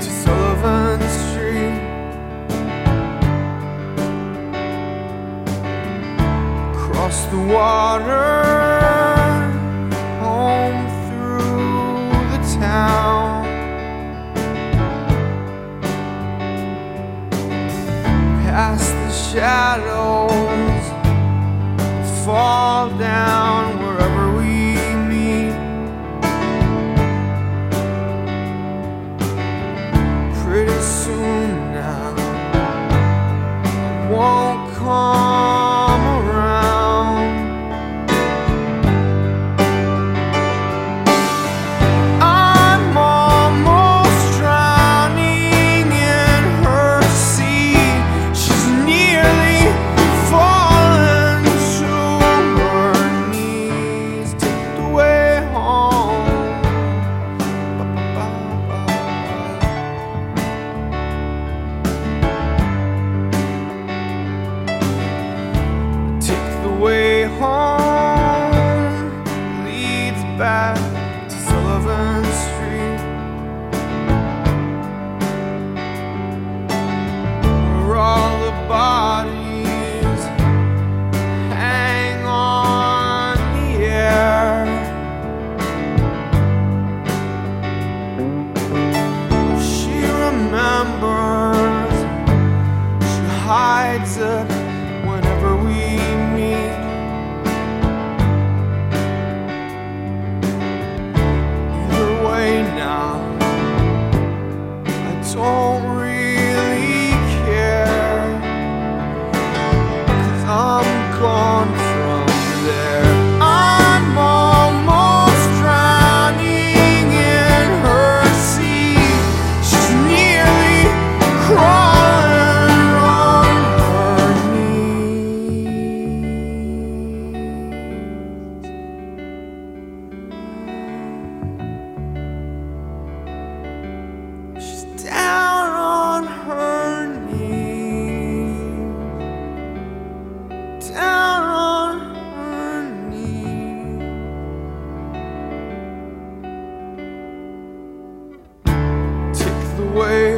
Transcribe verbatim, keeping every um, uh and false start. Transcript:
to Sullivan Street. Across the water, home through the town. Past the shadows, fall down wherever we meet. Pretty soon now, I won't come around. I'm almost drowning in her sea. She's nearly fallen to her knees. Take the way home. Ba-ba-ba-ba-ba. Take the way home leads back to Sullivan Street, where all the bodies hang on the air. She remembers, she hides it whenever we meet. Either way now, I don't really care, 'cause I'm gone from there. I'm almost drowning in her sea. She's nearly crawling on her knees. She's down on her knees, down on her knees. Take the way